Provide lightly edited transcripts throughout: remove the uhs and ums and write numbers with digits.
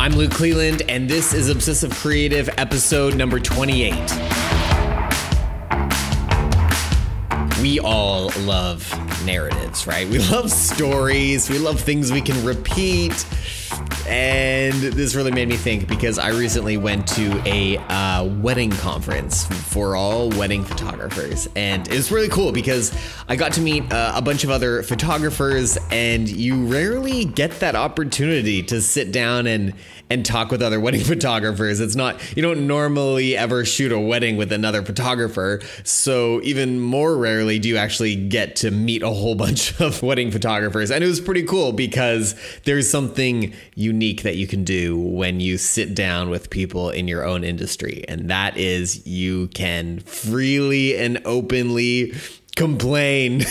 I'm Luke Cleland, and this is Obsessive Creative, episode number 28. We all love narratives, right? We love stories. We love things we can repeat. And this really made me think because I recently went to a wedding conference for all wedding photographers. And it was really cool because I got to meet a bunch of other photographers, and you rarely get that opportunity to sit down and talk with other wedding photographers. It's not, you don't normally ever shoot a wedding with another photographer. So even more rarely do you actually get to meet a whole bunch of wedding photographers. And it was pretty cool because there's something unique that you can do when you sit down with people in your own industry. And that is you can freely and openly complain.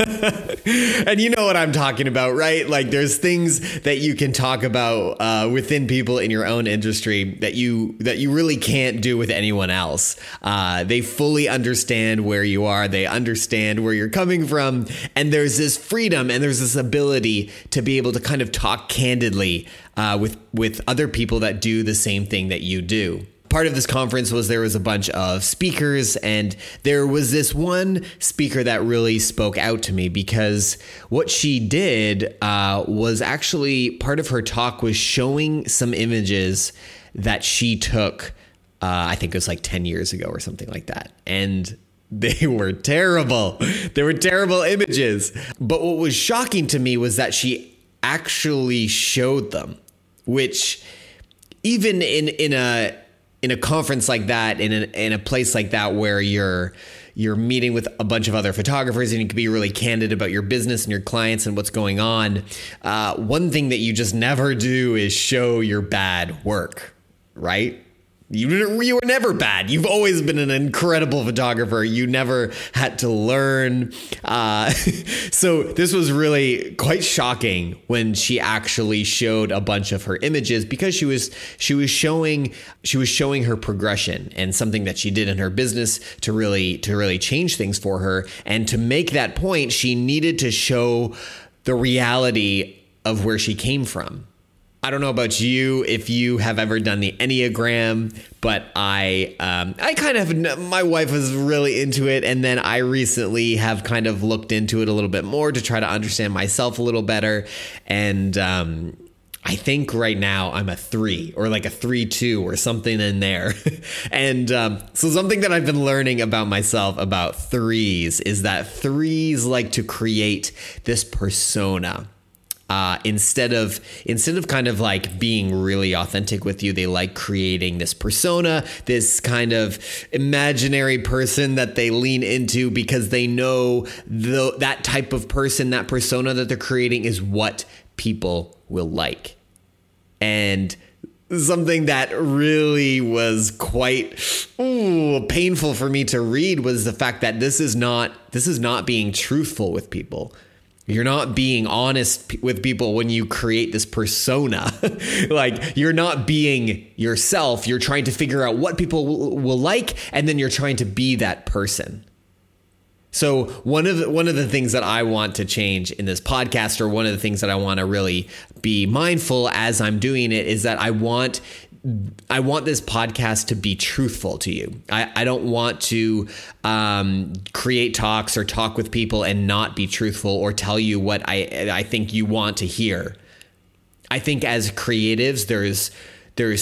And you know what I'm talking about, right? Like there's things that you can talk about within people in your own industry that you really can't do with anyone else. They fully understand where you are. They understand where you're coming from. And there's this freedom and there's this ability to be able to kind of talk candidly with other people that do the same thing that you do. Part of this conference was there was a bunch of speakers, and there was this one speaker that really spoke out to me because what she did was actually part of her talk was showing some images that she took, I think it was like 10 years ago or something like that. And they were terrible. They were terrible images. But what was shocking to me was that she actually showed them, which even in a conference like that, in a place like that where you're meeting with a bunch of other photographers and you can be really candid about your business and your clients and what's going on, one thing that you just never do is show your bad work, right? You were never bad. You've always been an incredible photographer. You never had to learn. So this was really quite shocking when she actually showed a bunch of her images because she was showing her progression and something that she did in her business to really change things for her. And to make that point, she needed to show the reality of where she came from. I don't know about you if you have ever done the Enneagram, but I kind of, my wife was really into it. And then I recently have kind of looked into it a little bit more to try to understand myself a little better. And I think right now I'm a 3 or like a 3-2 or something in there. And so something that I've been learning about myself about 3s is that 3s like to create this persona. Instead of kind of like being really authentic with you, they like creating this persona, this kind of imaginary person that they lean into because they know that type of person, that persona that they're creating is what people will like. And something that really was quite painful for me to read was the fact that this is not being truthful with people. You're not being honest with people when you create this persona. Like you're not being yourself. You're trying to figure out what people will like, and then you're trying to be that person. So one of the things that I want to change in this podcast, or one of the things that I want to really be mindful as I'm doing it, is that I want this podcast to be truthful to you. I don't want to create talks or talk with people and not be truthful or tell you what I think you want to hear. I think as creatives, there's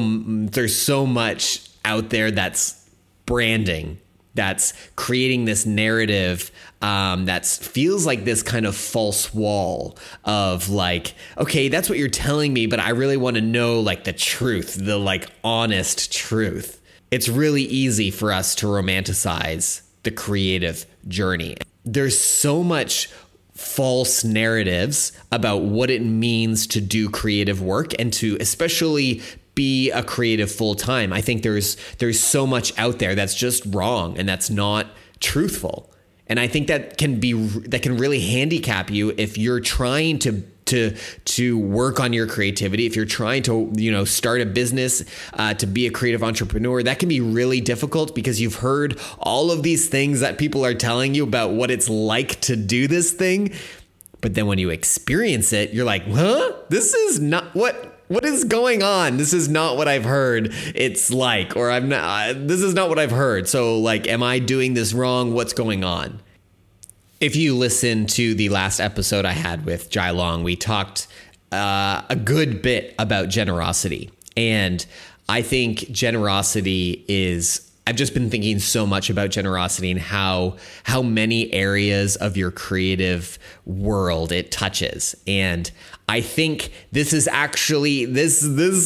so much out there that's branding, that's creating this narrative that feels like this kind of false wall of like, okay, that's what you're telling me, but I really want to know like the truth, the like honest truth. It's really easy for us to romanticize the creative journey. There's so much false narratives about what it means to do creative work and to especially be a creative full time. I think there's so much out there that's just wrong and that's not truthful. And I think that can really handicap you if you're trying to work on your creativity. If you're trying to, start a business, to be a creative entrepreneur, that can be really difficult because you've heard all of these things that people are telling you about what it's like to do this thing. But then when you experience it, you're like, huh? This is not what is going on? This is not what I've heard it's like, or this is not what I've heard. So like, am I doing this wrong? What's going on? If you listen to the last episode I had with Jai Long, we talked a good bit about generosity. And I think generosity is, I've just been thinking so much about generosity and how many areas of your creative world it touches. And I think this is actually, this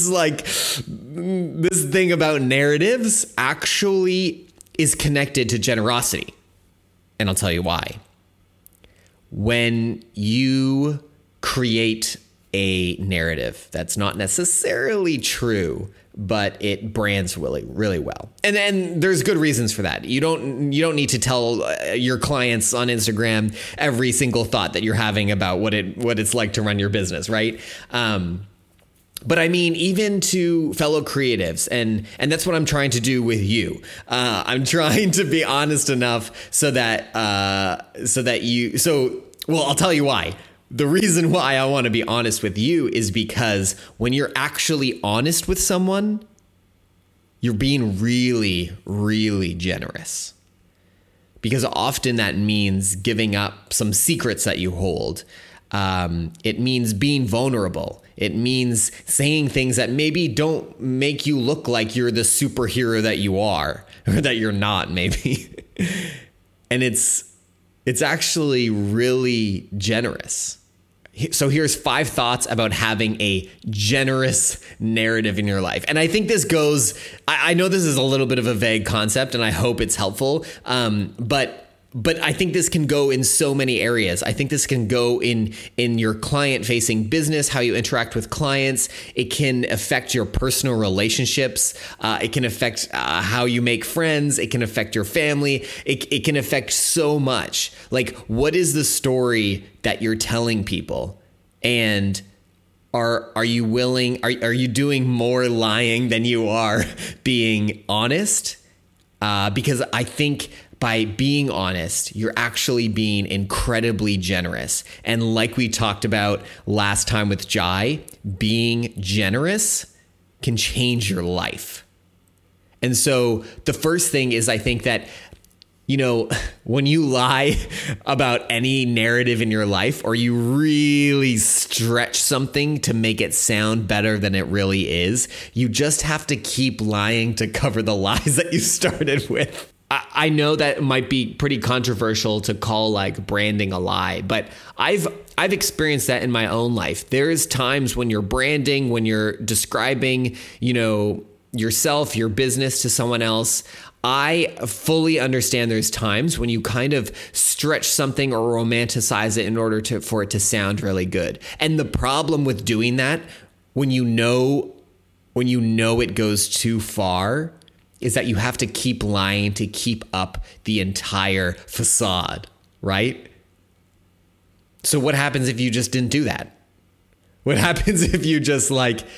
thing about narratives actually is connected to generosity. And I'll tell you why. When you create a narrative that's not necessarily true, but it brands really, really well. And then there's good reasons for that. You don't need to tell your clients on Instagram every single thought that you're having about what it's like to run your business, right? But I mean, even to fellow creatives, and that's what I'm trying to do with you. I'm trying to be honest enough so that I'll tell you why. The reason why I want to be honest with you is because when you're actually honest with someone, you're being really, really generous. Because often that means giving up some secrets that you hold. It means being vulnerable. It means saying things that maybe don't make you look like you're the superhero that you are, or that you're not, maybe. And it's actually really generous. So here's 5 thoughts about having a generous narrative in your life. And I think this goes, I know this is a little bit of a vague concept and I hope it's helpful. But I think this can go in so many areas. I think this can go in your client-facing business, how you interact with clients. It can affect your personal relationships. It can affect how you make friends. It can affect your family. It can affect so much. Like, what is the story that you're telling people? And are you willing? Are you doing more lying than you are being honest? Because I think by being honest, you're actually being incredibly generous. And like we talked about last time with Jai, being generous can change your life. And so the first thing is, I think that, when you lie about any narrative in your life, or you really stretch something to make it sound better than it really is, you just have to keep lying to cover the lies that you started with. I know that might be pretty controversial to call like branding a lie, but I've experienced that in my own life. There's times when you're branding, when you're describing, yourself, your business to someone else. I fully understand there's times when you kind of stretch something or romanticize it in order for it to sound really good. And the problem with doing that, when you know it goes too far, is that you have to keep lying to keep up the entire facade, right? So what happens if you just didn't do that? What happens if you just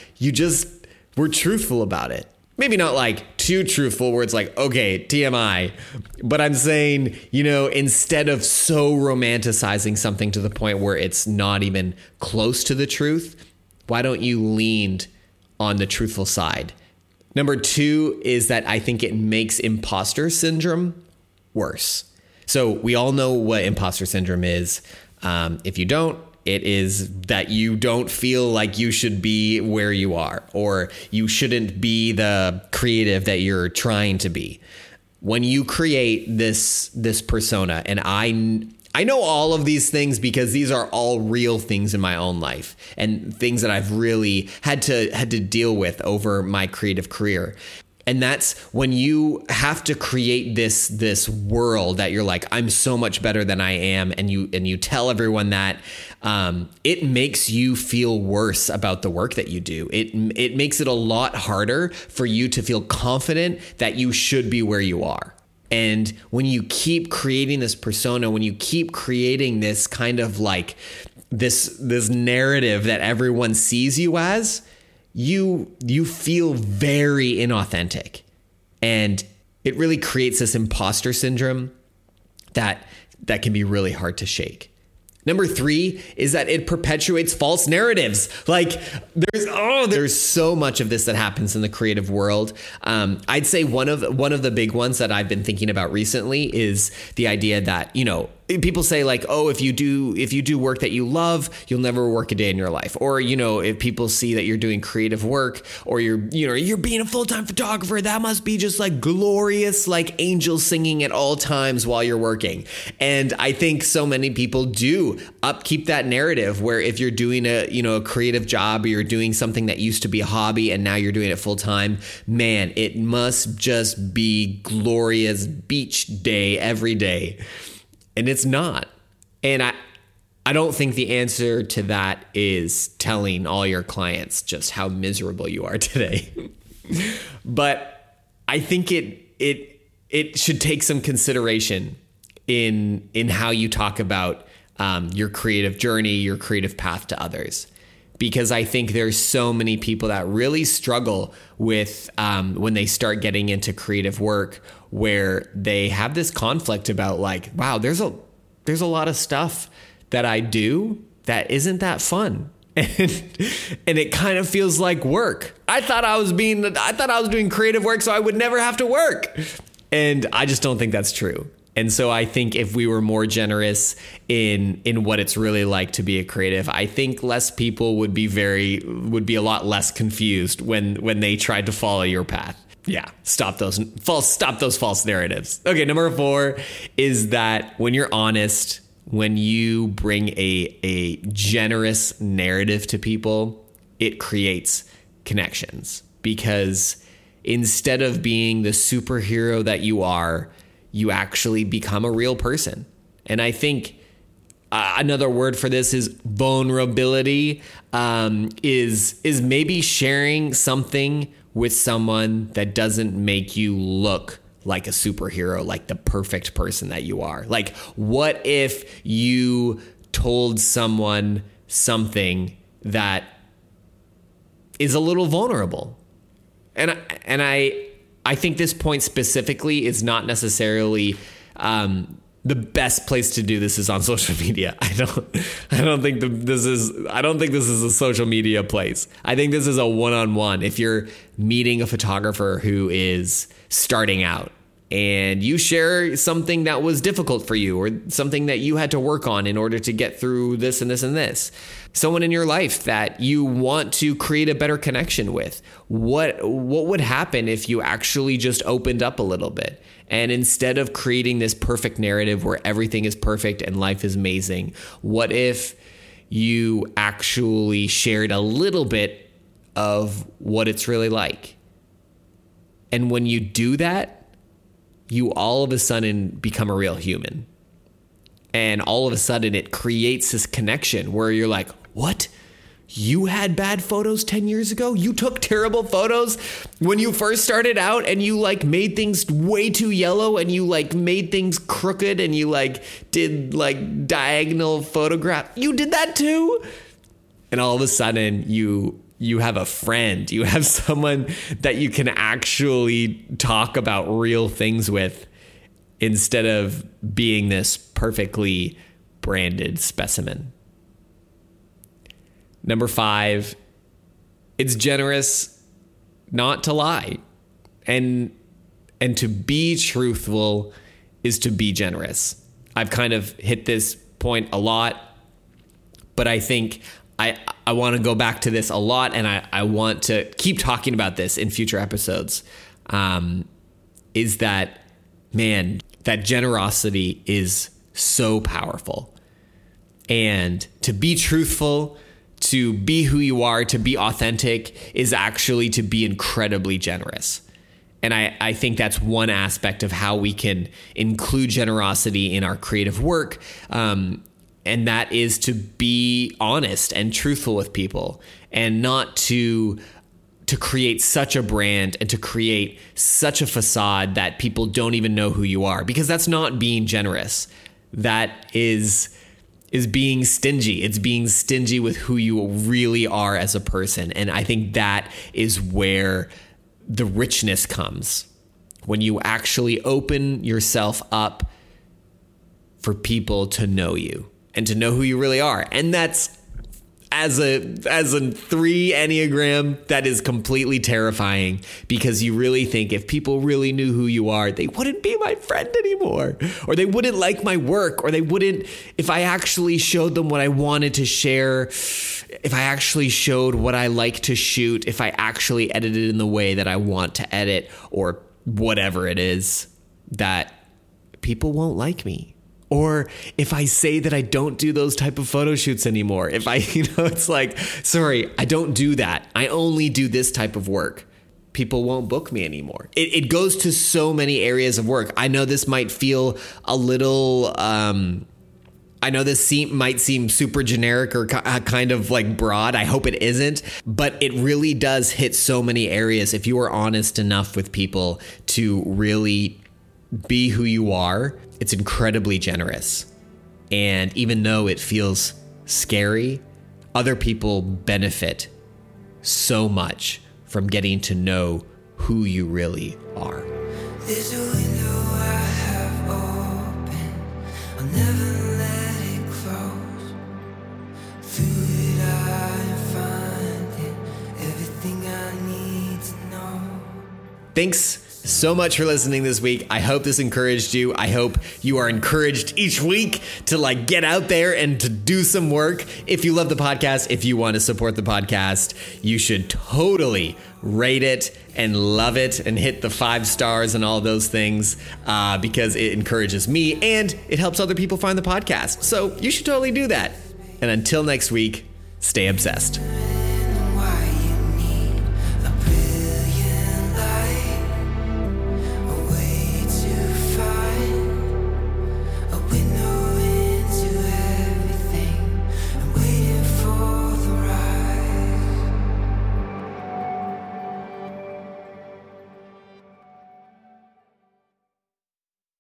were truthful about it? Maybe not like too truthful where it's like, okay, TMI. But I'm saying, instead of so romanticizing something to the point where it's not even close to the truth, why don't you lean on the truthful side? Number 2 is that I think it makes imposter syndrome worse. So we all know what imposter syndrome is. If you don't, it is that you don't feel like you should be where you are, or you shouldn't be the creative that you're trying to be. When you create this persona, and I know all of these things because these are all real things in my own life and things that I've really had to deal with over my creative career. And that's when you have to create this world that you're like, I'm so much better than I am. And you tell everyone that, it makes you feel worse about the work that you do. It makes it a lot harder for you to feel confident that you should be where you are. And when you keep creating this persona, when you keep creating this kind of like this narrative that everyone sees you as, you feel very inauthentic. And it really creates this imposter syndrome that can be really hard to shake. Number 3 is that it perpetuates false narratives. Like there's so much of this that happens in the creative world. I'd say one of the big ones that I've been thinking about recently is the idea that, people say like, oh, if you do work that you love, you'll never work a day in your life. Or, if people see that you're doing creative work, or you're being a full-time photographer, that must be just like glorious, like angels singing at all times while you're working. And I think so many people do upkeep that narrative where if you're doing a creative job, or you're doing something that used to be a hobby and now you're doing it full time, man, it must just be glorious beach day every day. And it's not. And I don't think the answer to that is telling all your clients just how miserable you are today. But I think it should take some consideration in how you talk about your creative journey, your creative path to others. Because I think there's so many people that really struggle with when they start getting into creative work, where they have this conflict about like, wow, there's a lot of stuff that I do that isn't that fun. And it kind of feels like work. I thought I was doing creative work so I would never have to work. And I just don't think that's true. And so I think if we were more generous in what it's really like to be a creative, I think less people would be a lot less confused when they tried to follow your path. Yeah, stop those false narratives. Okay, number 4 is that when you're honest, when you bring a generous narrative to people, it creates connections. Because instead of being the superhero that you are, you actually become a real person. And I think another word for this is vulnerability, is maybe sharing something with someone that doesn't make you look like a superhero, like the perfect person that you are. Like, what if you told someone something that is a little vulnerable? And I think this point specifically is not necessarily the best place to do this is on social media. I don't think this is a social media place. I think this is a one-on-one. If you're meeting a photographer who is starting out and you share something that was difficult for you or something that you had to work on in order to get through this and this and this, someone in your life that you want to create a better connection with, what would happen if you actually just opened up a little bit? And instead of creating this perfect narrative where everything is perfect and life is amazing, what if you actually shared a little bit of what it's really like? And when you do that, you all of a sudden become a real human. And all of a sudden it creates this connection where you're like, what? You had bad photos 10 years ago? You took terrible photos when you first started out and you like made things way too yellow and you like made things crooked and you like did like diagonal photograph. You did that too? And all of a sudden you have a friend. You have someone that you can actually talk about real things with instead of being this perfectly branded specimen. Number 5, it's generous not to lie. And to be truthful is to be generous. I've kind of hit this point a lot, but I think I want to go back to this a lot, and I want to keep talking about this in future episodes, is that, man, that generosity is so powerful. And to be truthful, to be who you are, to be authentic is actually to be incredibly generous. And I think that's one aspect of how we can include generosity in our creative work. And that is to be honest and truthful with people and not to create such a brand and to create such a facade that people don't even know who you are, because that's not being generous. That is being stingy. It's being stingy with who you really are as a person. And I think that is where the richness comes, when you actually open yourself up for people to know you and to know who you really are. And that's, as a 3 Enneagram, that is completely terrifying, because you really think if people really knew who you are, they wouldn't be my friend anymore, or they wouldn't like my work, or they wouldn't, if I actually showed them what I wanted to share, if I actually showed what I like to shoot, if I actually edited in the way that I want to edit, or whatever it is, that people won't like me. Or if I say that I don't do those type of photo shoots anymore, if I, it's like, sorry, I don't do that. I only do this type of work. People won't book me anymore. It goes to so many areas of work. I know this might feel a little, I know this might seem super generic or kind of like broad. I hope it isn't, but it really does hit so many areas. If you are honest enough with people to really be who you are, it's incredibly generous. And even though it feels scary, other people benefit so much from getting to know who you really are. There's a window I have open, I'll never let it close. Through it I find it, everything I need to know. Thanks so much for listening this week. I hope this encouraged you. I hope you are encouraged each week to get out there and to do some work. If you love the podcast, if you want to support the podcast, you should totally rate it and love it and hit the 5 stars and all those things, because it encourages me and it helps other people find the podcast. So you should totally do that. And until next week, stay obsessed.